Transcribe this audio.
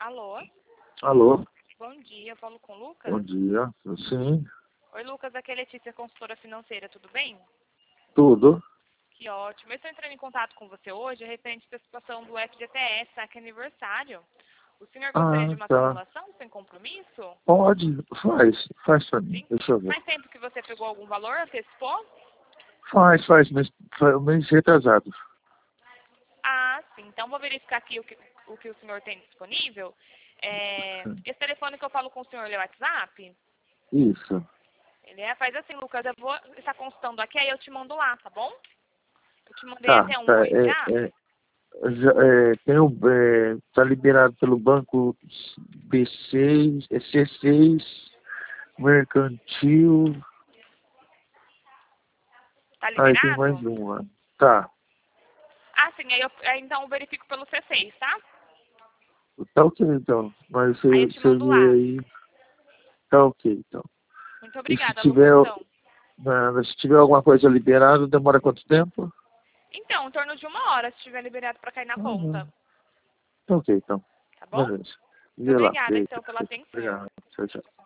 Alô? Alô? Bom dia, eu falo com o Lucas? Bom dia. Sim, Oi, Lucas, aqui é Letícia, consultora financeira, tudo bem? tudo. Que ótimo. Eu estou entrando em contato com você hoje referente à situação do FGTS, saque aniversário. O senhor gostaria de Ah, uma tá. simulação sem compromisso? Pode, faz pra mim. Sim. Deixa eu ver. Faz tempo que você pegou algum valor, antecipou? Faz, mês retrasado. Ah, sim. Então, vou verificar aqui o que o senhor tem disponível. Esse telefone que eu falo com o senhor, ele é o WhatsApp? Isso. Ele é? Faz assim, Lucas, eu vou estar consultando aqui, aí eu te mando lá, tá bom? Eu te mandei Tá, até um tá. oi já. Tá liberado pelo banco B6, C6, Mercantil. Tá Aí tem mais liberado? uma. Tá. Ah, sim, aí então eu verifico pelo C6, tá? Tá ok então. Mas Aí eu te você mando vê lá. aí. Tá ok então. Muito E se obrigada, tiver, Lucas, então. se tiver alguma coisa liberada, demora quanto tempo? Então, em torno de 1 hora, se estiver liberado para cair na conta. Uhum. Tá ok, então. Tá bom? Beleza. Muito Vê lá. obrigada, Beijo. então, pela atenção. Obrigado. Tchau, tchau.